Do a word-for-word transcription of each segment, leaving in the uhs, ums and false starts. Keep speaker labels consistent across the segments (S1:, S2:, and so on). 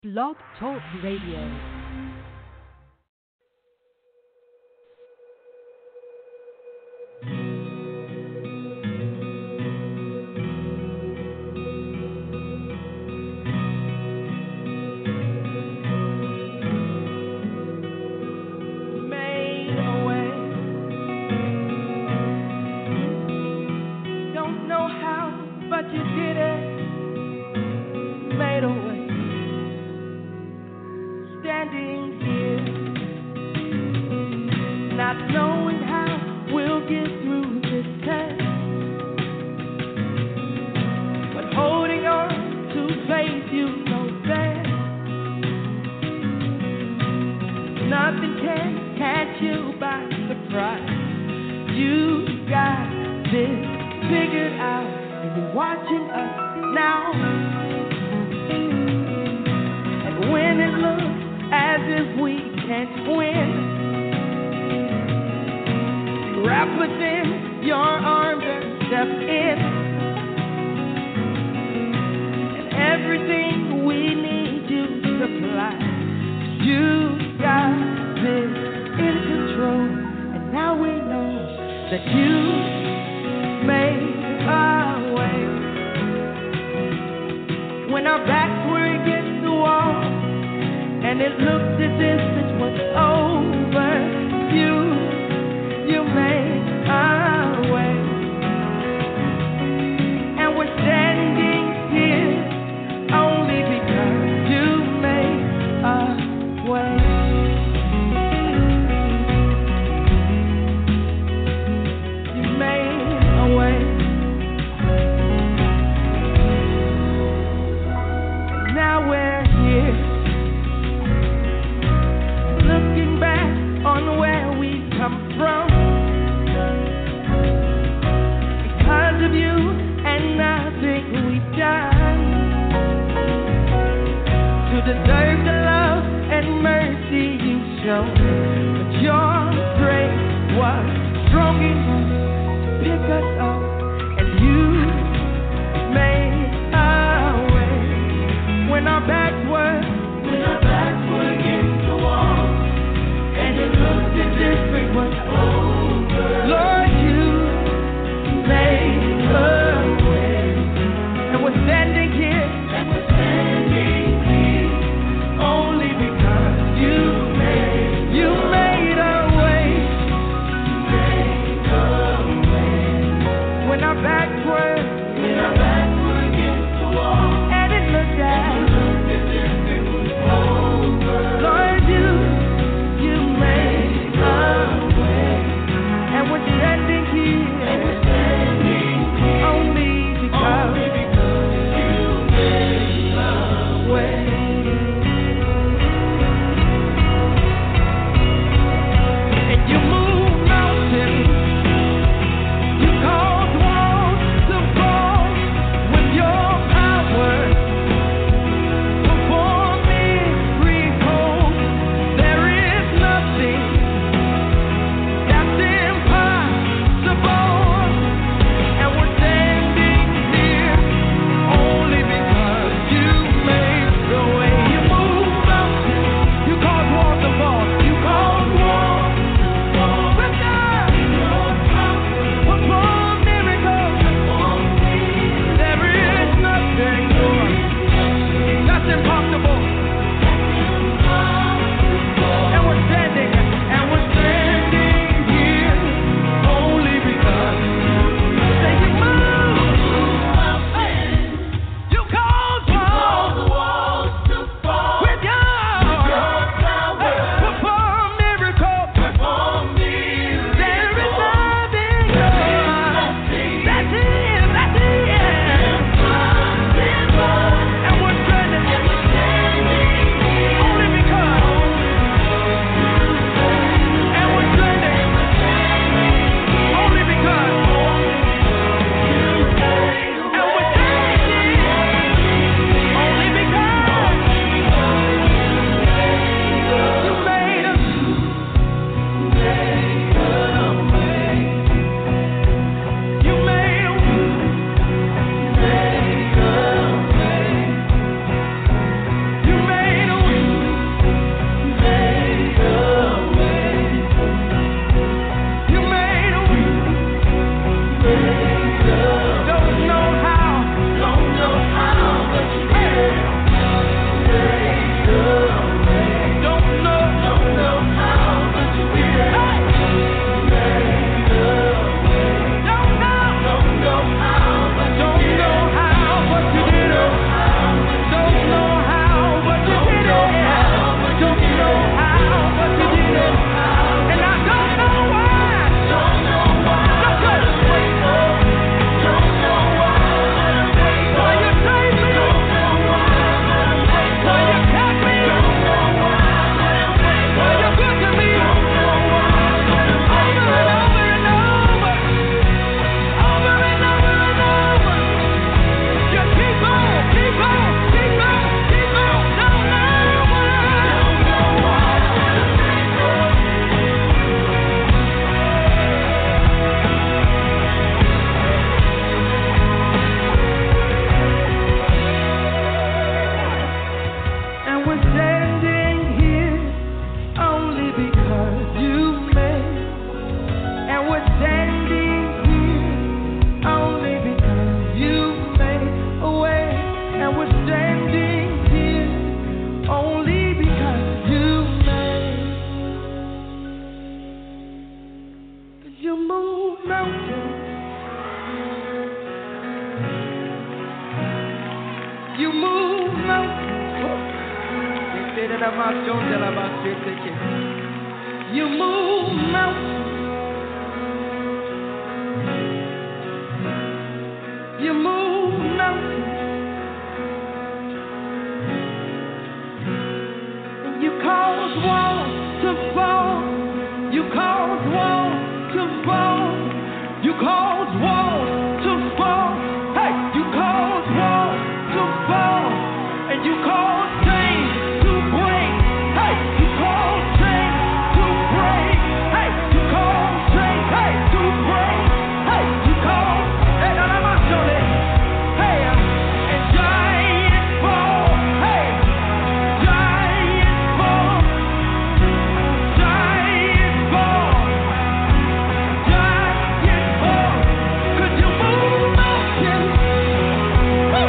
S1: Blog Talk Radio.
S2: When our backs were against the wall, and it looked as You move mountains. You move mountains. You cause walls to fall. You cause walls to fall. You cause walls to fall. Hey, you cause walls to fall. And you cause chains to break. Hey, you cause chains to break. Hey, you cause chains hey, to break. Hey, you cause. Hey, no, no, no, show it. Hey, and giants fall. Hey, giants fall. Giants fall. Giants fall. 'Cause you move mountains. Woo.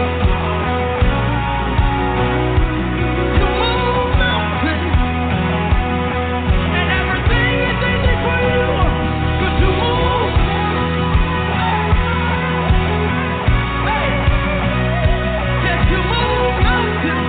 S2: You move mountains. And everything is easy for you. 'Cause you move. Hey, yes, you move mountains.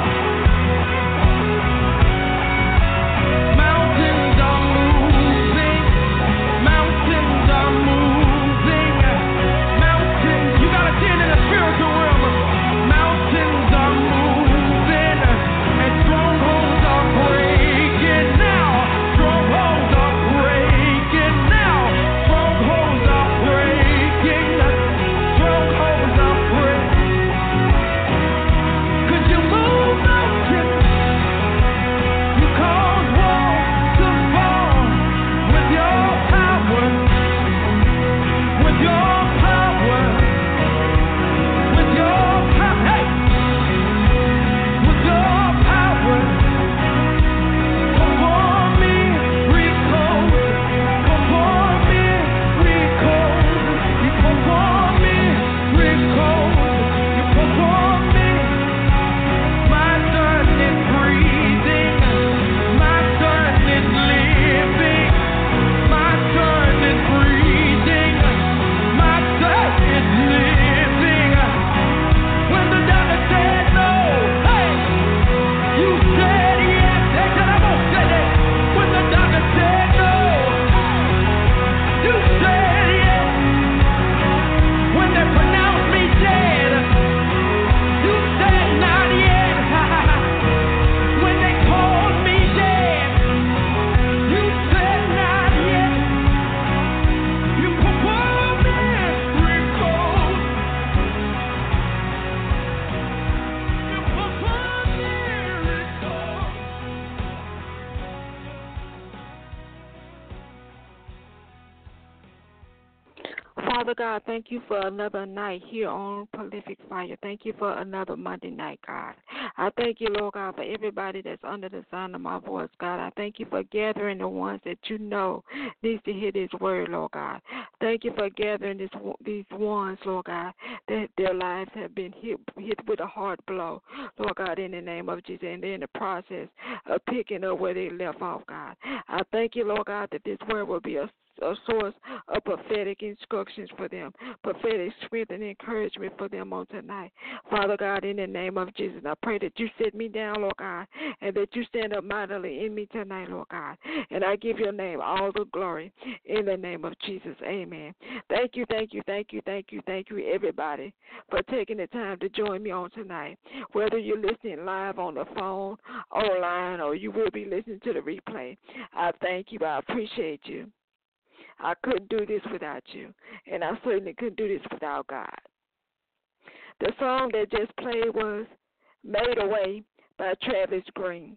S2: Mountains are moving. Mountains are moving. Mountains, you gotta see it in the spiritual realm. Mountains are moving. And strongholds are breaking now. Strongholds are breaking now. Strongholds are breaking. Strongholds are breaking. 'Cause you move mountains. You cause walls to fall with your power, with your power, with your power, hey, with your power. Perform miracles, perform miracles, you perform miracles, you perform miracles. My son is breathing. My son is living. My son is breathing. My son is living. When the doctor said no, hey, you said yes. Hey, can I go say that? When the doctor said no, you said yes. When they pronounced me dead, you said not yet. When they called me dead, you said not yet. You perform miracles. You perform miracles.
S3: Father God, thank you for another night here on Prolific Fire. Thank you for another Monday night, God. I thank you, Lord God, for everybody that's under the sound of my voice, God. I thank you for gathering the ones that you know needs to hear this word, Lord God. Thank you for gathering this, these ones, Lord God, that their lives have been hit, hit with a hard blow, Lord God, in the name of Jesus, and they're in the process of picking up where they left off, God. I thank you, Lord God, that this word will be a a source of prophetic instructions for them, prophetic strength and encouragement for them on tonight. Father God, in the name of Jesus, I pray that you set me down, Lord God, and that you stand up mightily in me tonight, Lord God. And I give your name all the glory in the name of Jesus. Amen. Thank you, thank you, thank you, thank you, thank you, everybody, for taking the time to join me on tonight. Whether you're listening live on the phone, online, or you will be listening to the replay, I thank you. I appreciate you. I couldn't do this without you, and I certainly couldn't do this without God. The song that just played was Made Away by Travis Green.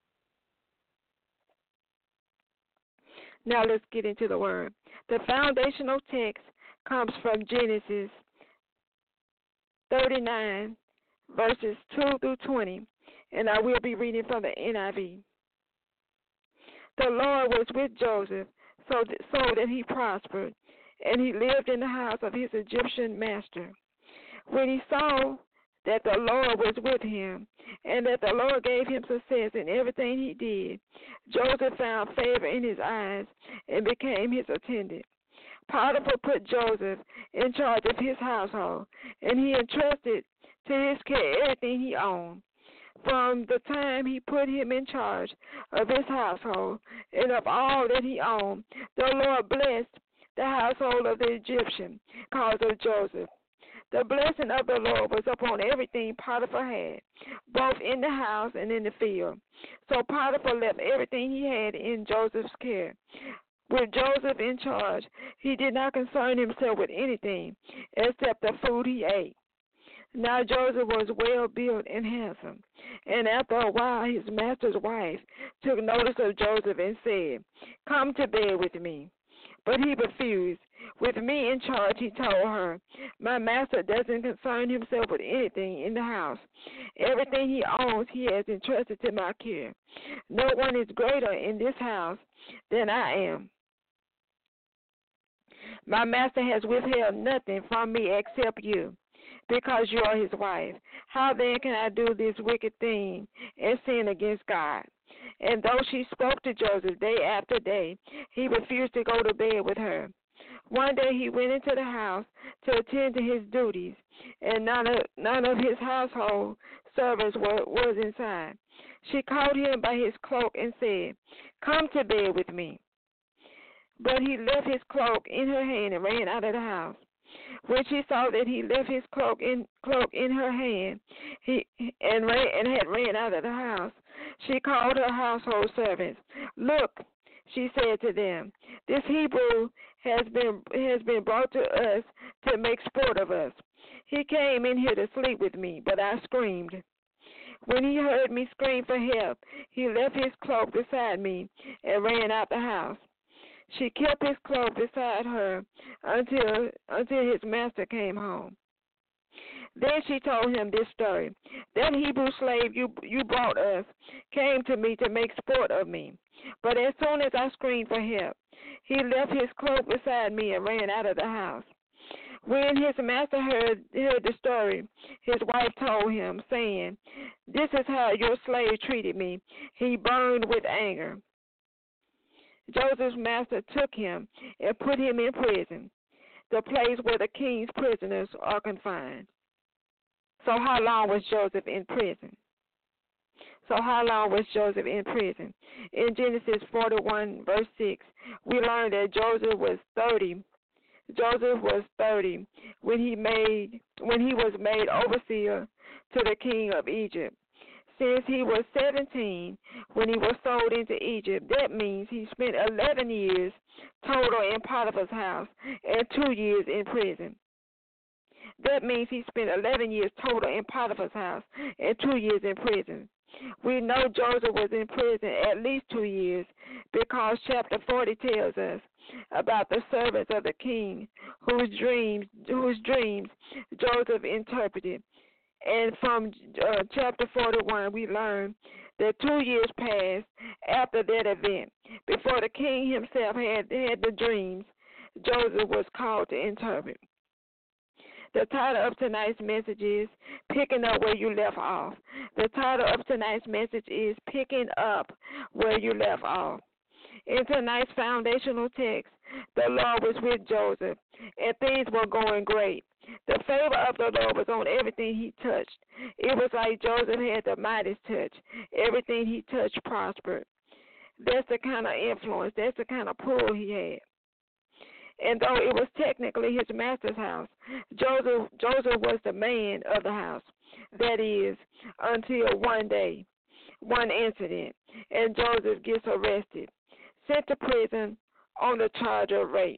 S3: Now let's get into the word. The foundational text comes from Genesis thirty-nine, verses two through twenty, and I will be reading from the N I V. The Lord was with Joseph, so that, so that he prospered, and he lived in the house of his Egyptian master. When he saw that the Lord was with him, and that the Lord gave him success in everything he did, Joseph found favor in his eyes and became his attendant. Potiphar put Joseph in charge of his household, and he entrusted to his care everything he owned. From the time he put him in charge of his household and of all that he owned, the Lord blessed the household of the Egyptian because of Joseph. The blessing of the Lord was upon everything Potiphar had, both in the house and in the field. So Potiphar left everything he had in Joseph's care. With Joseph in charge, he did not concern himself with anything except the food he ate. Now Joseph was well built and handsome, and after a while his master's wife took notice of Joseph and said, "Come to bed with me." But he refused. With me in charge, he told her, "My master doesn't concern himself with anything in the house. Everything he owns he has entrusted to my care. No one is greater in this house than I am. My master has withheld nothing from me except you, because you are his wife. How then can I do this wicked thing and sin against God?" And though she spoke to Joseph day after day, he refused to go to bed with her. One day he went into the house to attend to his duties, and none of, none of his household servants were, was inside. She caught him by his cloak and said, "Come to bed with me." But he left his cloak in her hand and ran out of the house. When she saw that he left his cloak in cloak in her hand, he and ran and had ran out of the house, she called her household servants. "Look," she said to them, "this Hebrew has been has been brought to us to make sport of us. He came in here to sleep with me, but I screamed. When he heard me scream for help, he left his cloak beside me and ran out the house." She kept his cloak beside her until until his master came home. Then she told him this story. "That Hebrew slave you you brought us came to me to make sport of me. But as soon as I screamed for help, he left his cloak beside me and ran out of the house." When his master heard, heard the story, his wife told him, saying, "This is how your slave treated me." He burned with anger. Joseph's master took him and put him in prison, the place where the king's prisoners are confined. So how long was Joseph in prison? So how long was Joseph in prison? In Genesis forty-one, verse six, we learn that Joseph was thirty. Joseph was thirty when he made when he was made overseer to the king of Egypt. Since he was seventeen when he was sold into Egypt, that means he spent eleven years total in Potiphar's house and two years in prison. That means he spent eleven years total in Potiphar's house and two years in prison. We know Joseph was in prison at least two years because chapter forty tells us about the servants of the king whose dreams, whose dreams Joseph interpreted. And from uh, chapter forty-one, we learn that two years passed after that event. Before the king himself had, had the dreams, Joseph was called to interpret. The title of tonight's message is Picking Up Where You Left Off. The title of tonight's message is Picking Up Where You Left Off. In tonight's foundational text, the Lord was with Joseph, and things were going great. The favor of the Lord was on everything he touched. It was like Joseph had the Midas touch. Everything he touched prospered. That's the kind of influence, that's the kind of pull he had. And though it was technically his master's house, Joseph, Joseph was the man of the house. That is, until one day, one incident, and Joseph gets arrested, sent to prison on the charge of rape.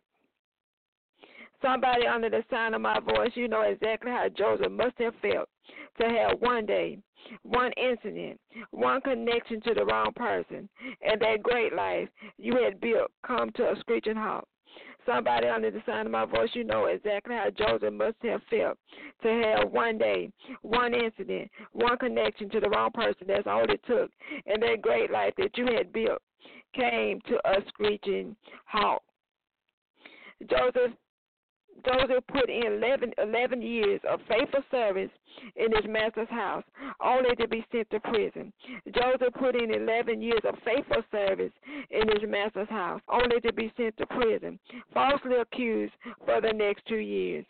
S3: Somebody under the sound of my voice, you know exactly how Joseph must have felt to have one day, one incident, one connection to the wrong person, and that great life you had built come to a screeching halt. Somebody under the sound of my voice, you know exactly how Joseph must have felt to have one day, one incident, one connection to the wrong person. That's all it took. And that great life that you had built came to a screeching halt. Joseph Joseph put in eleven, eleven years of faithful service in his master's house, only to be sent to prison. Joseph put in eleven years of faithful service in his master's house, only to be sent to prison, falsely accused for the next two years.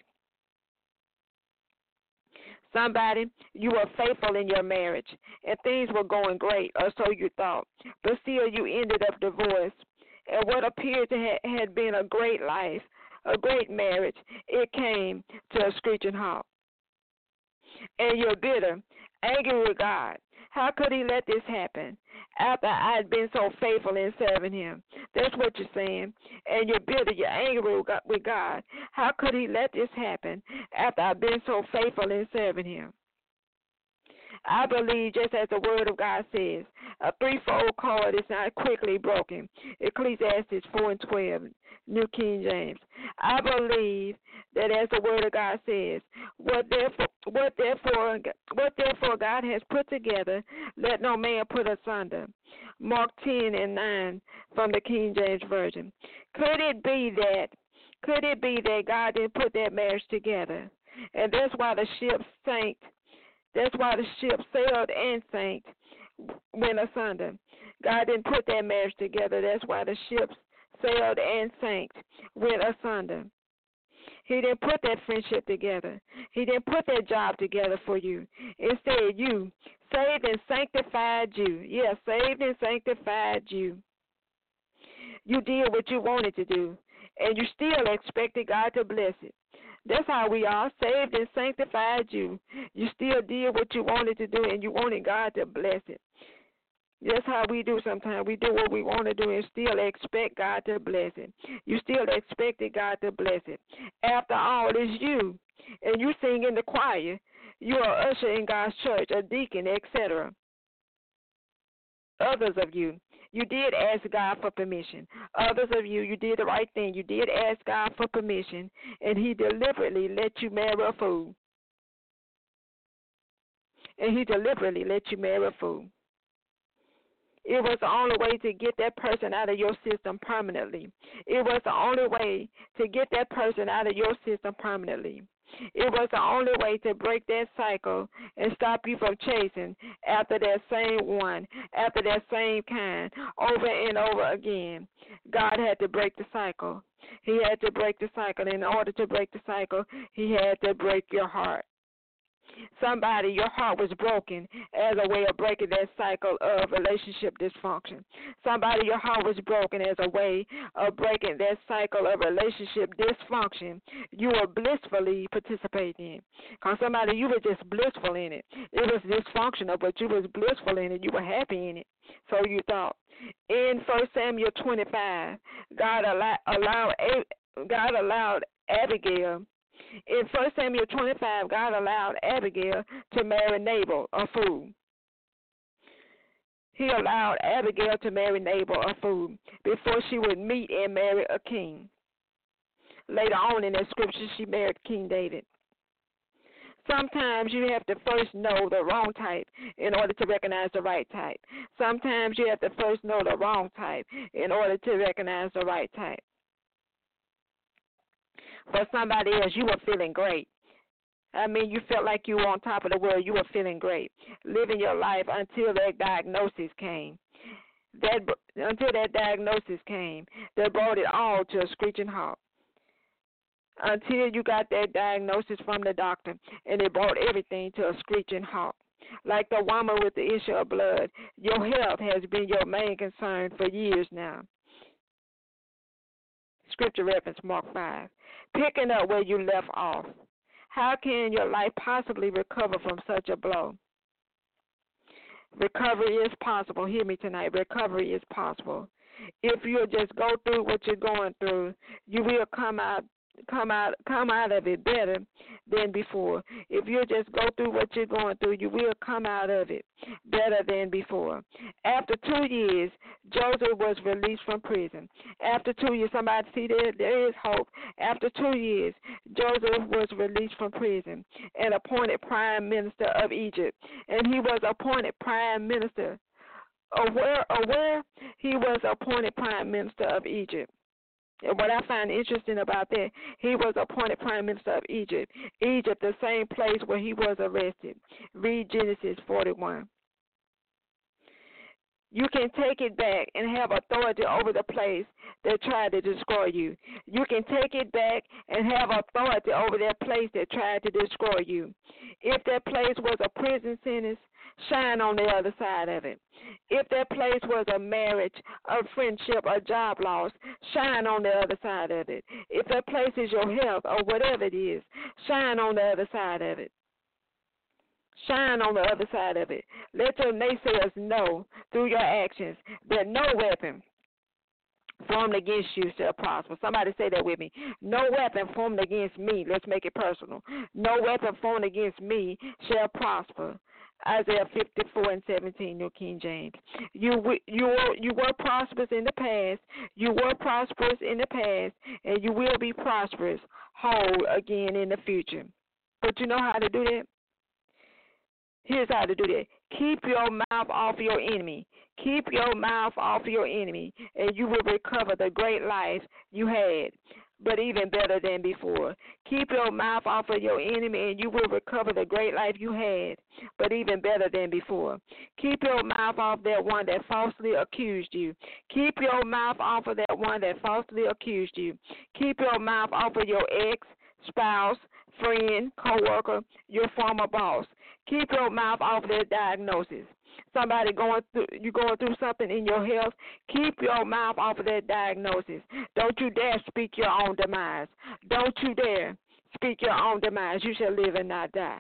S3: Somebody, you were faithful in your marriage, and things were going great, or so you thought, but still you ended up divorced. And what appeared to ha- had been a great life, a great marriage, it came to a screeching halt. And you're bitter, angry with God. How could he let this happen after I'd been so faithful in serving him? That's what you're saying. And you're bitter, you're angry with God. How could he let this happen after I've been so faithful in serving him? I believe, just as the word of God says, a threefold cord is not quickly broken. Ecclesiastes four and twelve, New King James. I believe that, as the word of God says, what therefore, what therefore, what therefore God has put together, let no man put asunder. Mark ten and nine from the King James Version. Could it be that, could it be that God didn't put that marriage together, and that's why the ship sank? That's why the ship sailed and sank, went asunder. God didn't put that marriage together. That's why the ship sailed and sank, went asunder. He didn't put that friendship together. He didn't put that job together for you. Instead, you saved and sanctified you. Yes, saved and sanctified you. You did what you wanted to do, and you still expected God to bless it. That's how we are, saved and sanctified you. You still did what you wanted to do, and you wanted God to bless it. That's how we do sometimes. We do what we want to do and still expect God to bless it. You still expected God to bless it. After all, it's you, and you sing in the choir. You are an usher in God's church, a deacon, et cetera. Others of you, you did ask God for permission. Others of you, you did the right thing. You did ask God for permission, and he deliberately let you marry a fool. And he deliberately let you marry a fool. It was the only way to get that person out of your system permanently. It was the only way to get that person out of your system permanently. It was the only way to break that cycle and stop you from chasing after that same one, after that same kind, over and over again. God had to break the cycle. He had to break the cycle. In order to break the cycle, he had to break your heart. Somebody, your heart was broken as a way of breaking that cycle of relationship dysfunction. Somebody, your heart was broken as a way of breaking that cycle of relationship dysfunction you were blissfully participating in. Because somebody, you were just blissful in it. It was dysfunctional, but you was blissful in it. You were happy in it. So you thought. In First Samuel twenty-five, God allowed, allowed, God allowed Abigail In First Samuel twenty-five, God allowed Abigail to marry Nabal, a fool. He allowed Abigail to marry Nabal, a fool, before she would meet and marry a king. Later on in the scripture, she married King David. Sometimes you have to first know the wrong type in order to recognize the right type. Sometimes you have to first know the wrong type in order to recognize the right type. For somebody else, you were feeling great. I mean, you felt like you were on top of the world. You were feeling great, living your life until that diagnosis came. That until that diagnosis came, that brought it all to a screeching halt. Until you got that diagnosis from the doctor, and it brought everything to a screeching halt. Like the woman with the issue of blood, your health has been your main concern for years now. Scripture reference, Mark five. Picking up where you left off. How can your life possibly recover from such a blow? Recovery is possible. Hear me tonight. Recovery is possible. If you'll just go through what you're going through, you will come out come out come out of it better than before. If you just go through what you're going through, you will come out of it better than before. After two years, Joseph was released from prison. After two years, somebody see there, there is hope. After two years, Joseph was released from prison and appointed prime minister of Egypt. And he was appointed prime minister. Aware, aware, he was appointed prime minister of Egypt. And what I find interesting about that, he was appointed prime minister of Egypt. Egypt, the same place where he was arrested. Read Genesis forty-one. You can take it back and have authority over the place that tried to destroy you. You can take it back and have authority over that place that tried to destroy you. If that place was a prison sentence, shine on the other side of it. If that place was a marriage, a friendship, a job loss, shine on the other side of it. If that place is your health or whatever it is, shine on the other side of it. Shine on the other side of it. Let your naysayers know through your actions that no weapon formed against you shall prosper. Somebody say that with me. No weapon formed against me. Let's make it personal. No weapon formed against me shall prosper. Isaiah fifty-four and seventeen, New King James. You you were, you were prosperous in the past. You were prosperous in the past, and you will be prosperous, whole again in the future. But you know how to do that? Here's how to do that. Keep your mouth off your enemy. Keep your mouth off your enemy, and you will recover the great life you had, but even better than before. Keep your mouth off of your enemy, and you will recover the great life you had, but even better than before. Keep your mouth off that one that falsely accused you. Keep your mouth off of that one that falsely accused you. Keep your mouth off of your ex, spouse, friend, co-worker, your former boss. Keep your mouth off their diagnosis. Somebody going through, you going through something in your health, keep your mouth off of that diagnosis. Don't you dare speak your own demise. Don't you dare speak your own demise. You shall live and not die.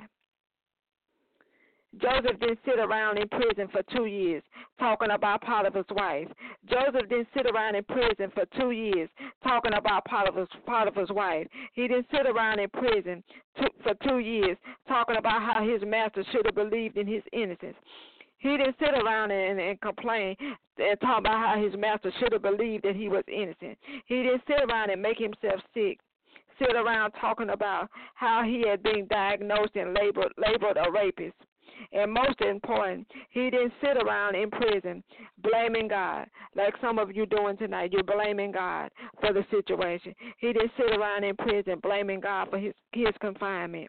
S3: Joseph didn't sit around in prison for two years talking about Potiphar's wife. Joseph didn't sit around in prison for two years talking about Potiphar's, Potiphar's wife. He didn't sit around in prison to, for two years talking about how his master should have believed in his innocence. He didn't sit around and, and complain and talk about how his master should have believed that he was innocent. He didn't sit around and make himself sick. Sit around talking about how he had been diagnosed and labeled, labeled a rapist. And most important, he didn't sit around in prison blaming God like some of you doing tonight. You're blaming God for the situation. He didn't sit around in prison blaming God for his, his confinement.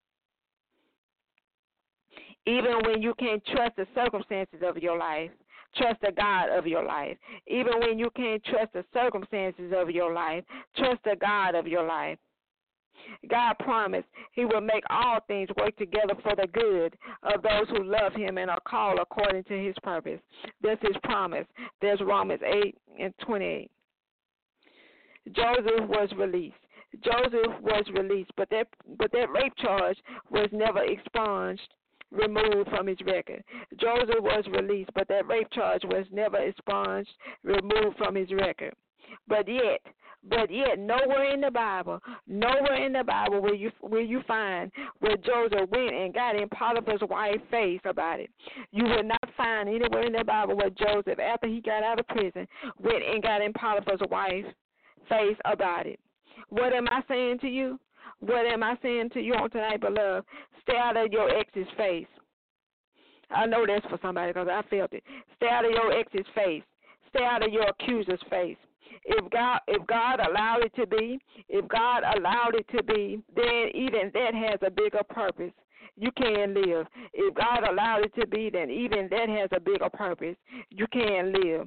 S3: Even when you can't trust the circumstances of your life, trust the God of your life. Even when you can't trust the circumstances of your life, trust the God of your life. God promised he will make all things work together for the good of those who love him and are called according to his purpose. That's his promise. There's Romans eight and twenty-eight. Joseph was released. Joseph was released, but that but that rape charge was never expunged, removed from his record. Joseph was released, but that rape charge was never expunged, removed from his record. But yet, but yet, nowhere in the Bible, nowhere in the Bible will you will you find where Joseph went and got in Potiphar's wife's face about it. You will not find anywhere in the Bible where Joseph, after he got out of prison, went and got in Potiphar's wife's face about it. What am I saying to you? What am I saying to you on tonight, beloved? Stay out of your ex's face. I know that's for somebody because I felt it. Stay out of your ex's face. Stay out of your accuser's face. If God, if God allowed it to be, if God allowed it to be, then even that has a bigger purpose. You can live. If God allowed it to be, then even that has a bigger purpose. You can live.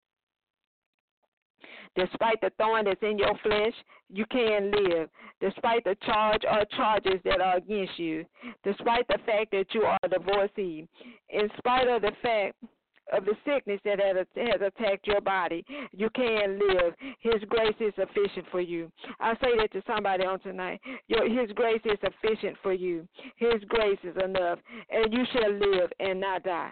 S3: Despite the thorn that's in your flesh, you can live. Despite the charge or charges that are against you, despite the fact that you are a divorcee, in spite of the fact of the sickness that has attacked your body, you can live. His grace is sufficient for you. I say that to somebody on tonight. Your, his grace is sufficient for you. His grace is enough, and you shall live and not die.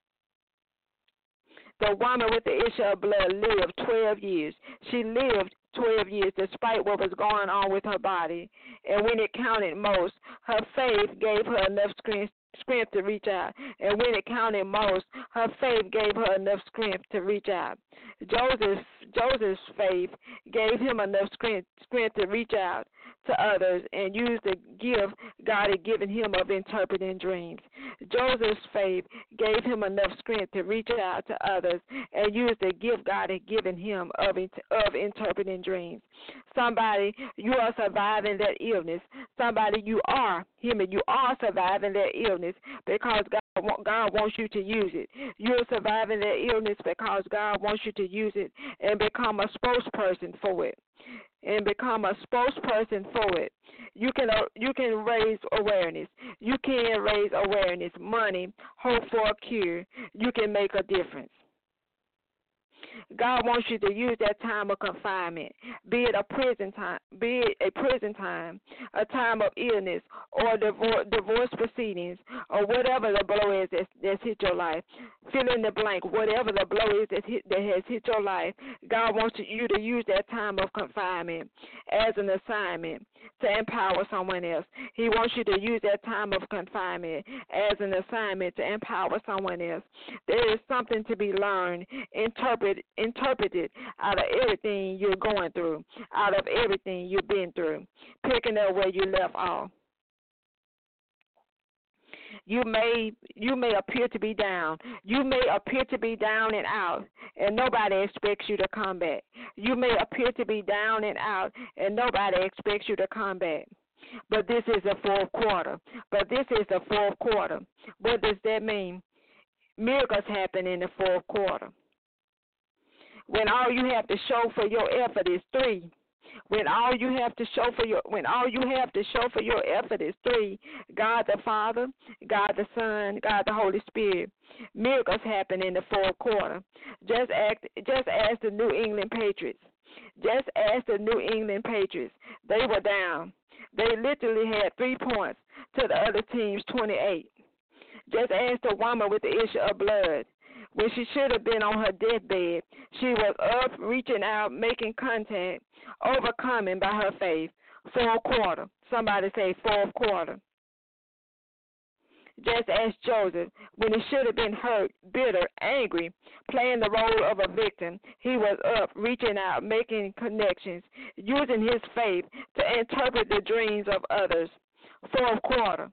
S3: The woman with the issue of blood lived twelve years. She lived twelve years, despite what was going on with her body. And when it counted most, her faith gave her enough strength strength to reach out. And when it counted most, her faith gave her enough strength to reach out. Joseph's, Joseph's faith gave him enough strength, strength to reach out to others and use the gift God had given him of interpreting dreams. Joseph's faith gave him enough strength to reach out to others and use the gift God had given him of, of interpreting dreams. Somebody, you are surviving that illness. Somebody, you are, human, you are surviving that illness because God, God wants you to use it. You're surviving that illness because God wants you to use it and become a spokesperson for it. And become a spokesperson for it. You can uh, you can raise awareness. You can raise awareness, money, hope for a cure. You can make a difference. God wants you to use that time of confinement, be it a prison time, be it a prison time, a time of illness, or divorce, divorce proceedings, or whatever the blow is that's, that's hit your life. Fill in the blank. Whatever the blow is that, hit, that has hit your life, God wants you to use that time of confinement as an assignment to empower someone else. He wants you to use that time of confinement as an assignment to empower someone else. There is something to be learned, interpreted, interpreted out of everything you're going through, out of everything you've been through, picking up where you left off. You may you may appear to be down. You may appear to be down and out, and nobody expects you to come back. You may appear to be down and out, and nobody expects you to come back. But this is the fourth quarter. But this is the fourth quarter. What does that mean? Miracles happen in the fourth quarter. When all you have to show for your effort is three. When all you have to show for your when all you have to show for your effort is three, God the Father, God the Son, God the Holy Spirit. Miracles happen in the fourth quarter. Just act just as the New England Patriots. Just as the New England Patriots. They were down. They literally had three points to the other team's twenty-eight. Just as the woman with the issue of blood. When she should have been on her deathbed, she was up, reaching out, making contact, overcoming by her faith. Fourth quarter. Somebody say fourth quarter. Just as Joseph, when he should have been hurt, bitter, angry, playing the role of a victim, he was up, reaching out, making connections, using his faith to interpret the dreams of others. Fourth quarter.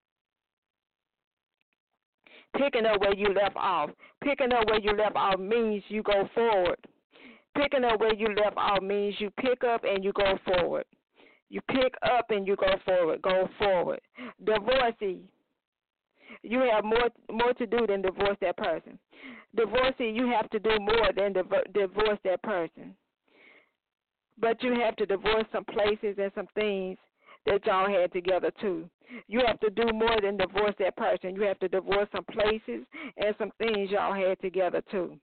S3: Picking up where you left off. Picking up where you left off means you go forward. Picking up where you left off means you pick up and you go forward. You pick up and you go forward. Go forward. Divorcee. You have more more to do than divorce that person. Divorcee, you have to do more than div- divorce that person. But you have to divorce some places and some things that y'all had together too. You have to do more than divorce that person. You have to divorce some places and some things y'all had together too.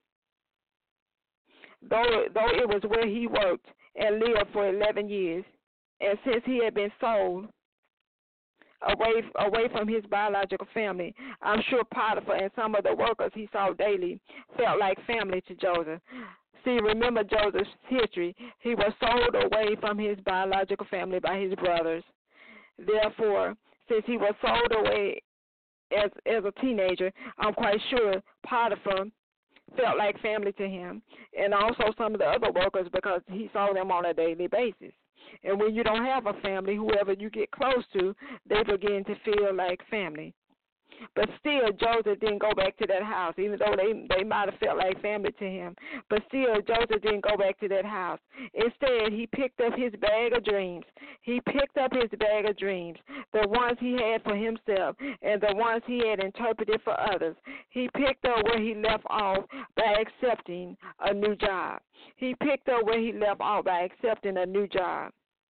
S3: Though though it was where he worked and lived for eleven years, and since he had been sold away away from his biological family, I'm sure Potiphar and some of the workers he saw daily felt like family to Joseph. See, remember Joseph's history. He was sold away from his biological family by his brothers. Therefore, since he was sold away as as a teenager, I'm quite sure Potiphar felt like family to him, and also some of the other workers because he saw them on a daily basis. And when you don't have a family, whoever you get close to, they begin to feel like family. But still, Joseph didn't go back to that house, even though they they might have felt like family to him. But still, Joseph didn't go back to that house. Instead, he picked up his bag of dreams. He picked up his bag of dreams, the ones he had for himself and the ones he had interpreted for others. He picked up where he left off by accepting a new job. He picked up where he left off by accepting a new job.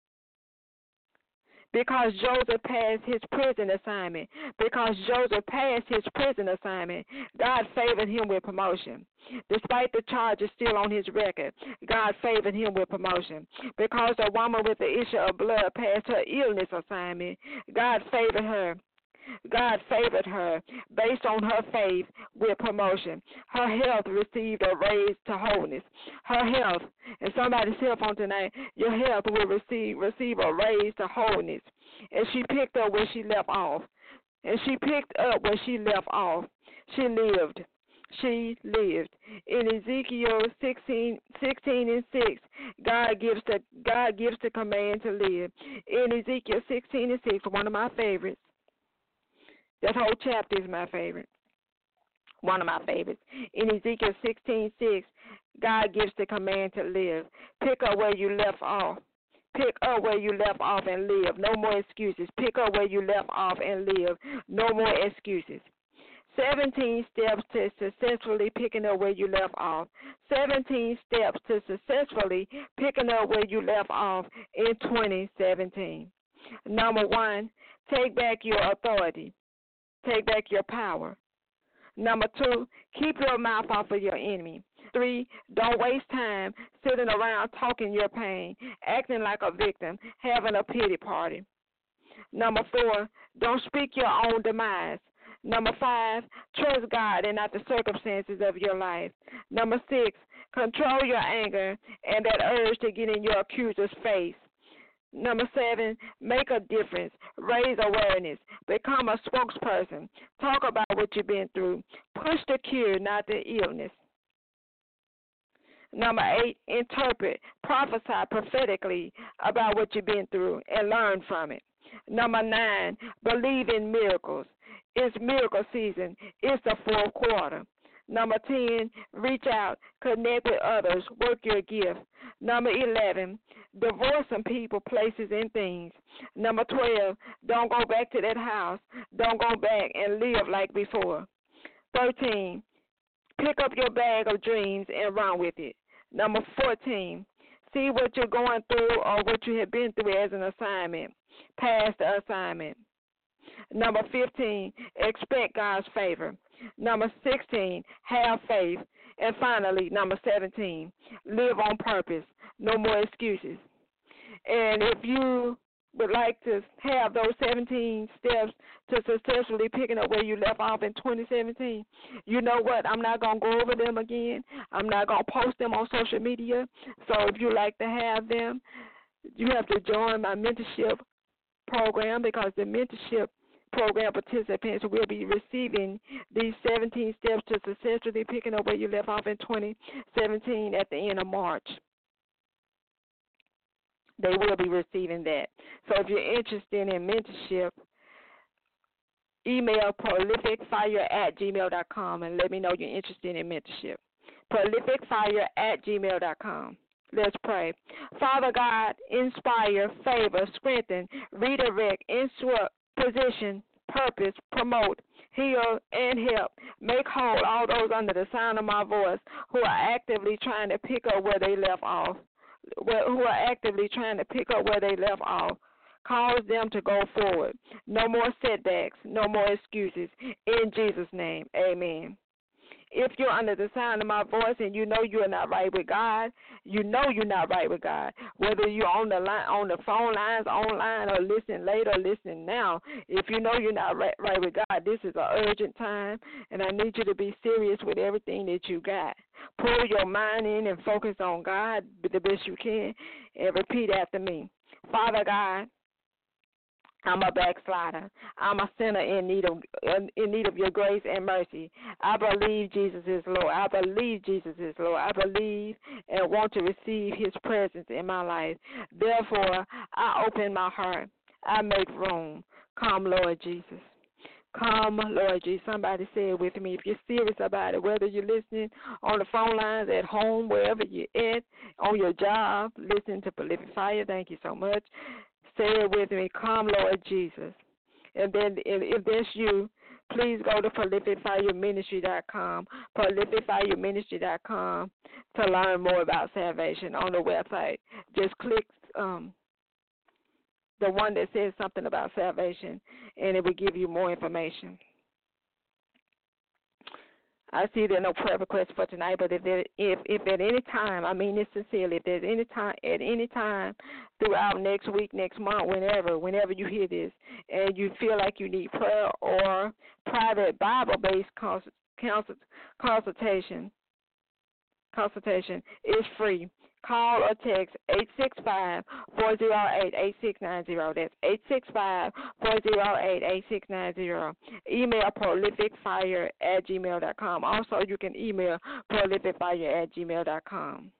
S3: Because Joseph passed his prison assignment, because Joseph passed his prison assignment, God favored him with promotion. Despite the charges still on his record, God favored him with promotion. Because the woman with the issue of blood passed her illness assignment, God favored her. God favored her based on her faith with promotion. Her health received a raise to wholeness. Her health, and somebody's cell phone tonight, your health will receive receive a raise to wholeness. And she picked up where she left off. And she picked up where she left off. She lived. She lived. In Ezekiel sixteen, sixteen and six, God gives the God gives the command to live. In Ezekiel sixteen and six, one of my favorites. That whole chapter is my favorite. One of my favorites. In Ezekiel sixteen six, God gives the command to live. Pick up where you left off. Pick up where you left off and live. No more excuses. Pick up where you left off and live. No more excuses. seventeen steps to successfully picking up where you left off. seventeen steps to successfully picking up where you left off in twenty seventeen. Number one, take back your authority. Take back your power. Number two, keep your mouth off of your enemy. Three, don't waste time sitting around talking your pain, acting like a victim, having a pity party. Number four, don't speak your own demise. Number five, trust God and not the circumstances of your life. Number six, control your anger and that urge to get in your accuser's face. Number seven, make a difference. Raise awareness. Become a spokesperson. Talk about what you've been through. Push the cure, not the illness. Number eight, interpret, prophesy prophetically about what you've been through and learn from it. Number nine, believe in miracles. It's miracle season. It's the fourth quarter. Number ten, reach out, connect with others, work your gift. Number eleven, divorce some people, places, and things. Number twelve, don't go back to that house. Don't go back and live like before. thirteen, pick up your bag of dreams and run with it. Number fourteen, see what you're going through or what you have been through as an assignment. Pass the assignment. Number fifteen, expect God's favor. Number sixteen, have faith. And finally, number seventeen, live on purpose. No more excuses. And if you would like to have those seventeen steps to successfully picking up where you left off in twenty seventeen, you know what? I'm not going to go over them again. I'm not going to post them on social media. So if you like to have them, you have to join my mentorship program, because the mentorship program participants will be receiving these seventeen steps to successfully picking up where you left off in twenty seventeen at the end of March. They will be receiving that. So if you're interested in mentorship, email prolificfire at gmail dot com and let me know you're interested in mentorship. prolificfire at gmail dot com. Let's pray. Father God, inspire, favor, strengthen, redirect, instruct, position, purpose, promote, heal, and help. Make whole all those under the sound of my voice who are actively trying to pick up where they left off, who are actively trying to pick up where they left off. Cause them to go forward. No more setbacks, no more excuses. In Jesus' name, amen. If you're under the sound of my voice and you know you're not right with God, you know you're not right with God. Whether you're on the line, on the phone lines, online, or listening later, or listening now, if you know you're not right, right with God, this is an urgent time, and I need you to be serious with everything that you got. Pull your mind in and focus on God the best you can, and repeat after me. Father God, I'm a backslider. I'm a sinner in need of in need of your grace and mercy. I believe Jesus is Lord. I believe Jesus is Lord. I believe and want to receive his presence in my life. Therefore, I open my heart. I make room. Come, Lord Jesus. Come, Lord Jesus. Somebody say it with me. If you're serious about it, whether you're listening on the phone lines, at home, wherever you're at, on your job, listening to Prolific Fire, thank you so much. Say it with me. Come, Lord Jesus. And then if, if that's you, please go to prolific fire ministry dot com, prolific fire ministry dot com, to learn more about salvation on the website. Just click um, the one that says something about salvation, and it will give you more information. I see there are no prayer requests for tonight, but if there, if if at any time, I mean this sincerely, if there's any time at any time throughout next week, next month, whenever, whenever you hear this, and you feel like you need prayer or private Bible-based consult, consult, consultation, consultation is free. Call or text eight six five, four oh eight, eight six nine zero. That's eight six five, four oh eight, eight six nine zero. Email prolificfire at gmail dot com. Also, you can email prolificfire at gmail dot com.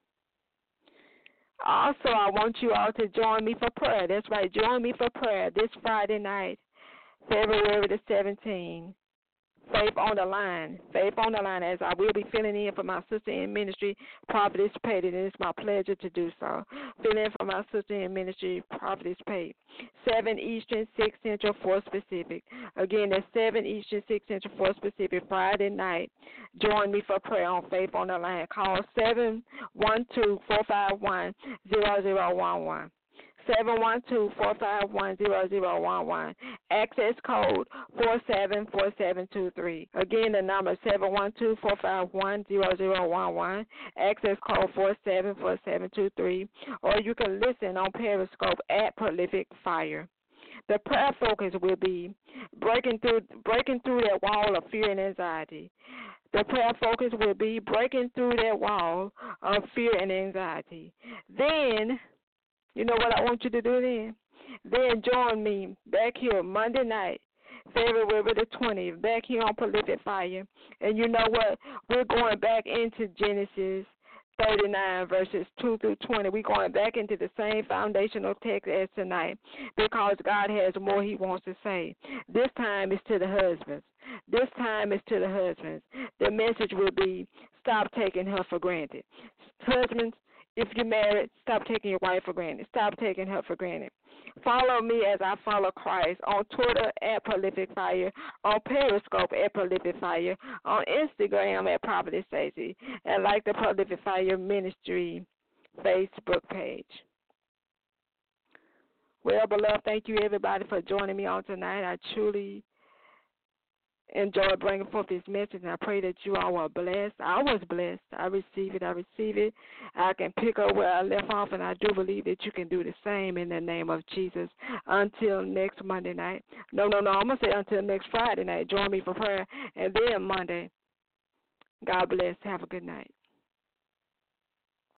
S3: Also, I want you all to join me for prayer. That's right, join me for prayer this Friday night, February the seventeenth. Faith on the line. Faith on the line, as I will be filling in for my sister in ministry, Prophetess Payton, and it's my pleasure to do so. Filling in for my sister in ministry, Prophetess Payton. seven Eastern, six Central, four Pacific. Again, that's seven Eastern, six Central, four Pacific, Friday night. Join me for prayer on Faith on the line. Call seven one two, four five one, zero zero one one. seven one two, four five one, zero zero one one. Access code four seven four seven two three. Again, the number is seven one two, four five one, zero zero one one. Access code four seven four seven two three. Or you can listen on Periscope at Prolific Fire. The prayer focus will be breaking through breaking through that wall of fear and anxiety. The prayer focus will be breaking through that wall of fear and anxiety. Then, you know what I want you to do then? Then join me back here Monday night, February the twentieth, back here on Prolific Fire. And you know what? We're going back into Genesis thirty-nine, verses two through twenty. We're going back into the same foundational text as tonight because God has more he wants to say. This time is to the husbands. This time is to the husbands. The message will be, stop taking her for granted. Husbands, if you're married, stop taking your wife for granted. Stop taking her for granted. Follow me as I follow Christ on Twitter at Prolific Fire, on Periscope at Prolific Fire, on Instagram at Prophetess Stacey, and like the Prolific Fire Ministry Facebook page. Well, beloved, thank you everybody for joining me on tonight. I truly enjoy bringing forth this message, and I pray that you all were blessed. I was blessed. I receive it. I receive it. I can pick up where I left off, and I do believe that you can do the same in the name of Jesus. Until next Monday night. No, no, no. I'm going to say until next Friday night. Join me for prayer, and then Monday. God bless. Have a good night.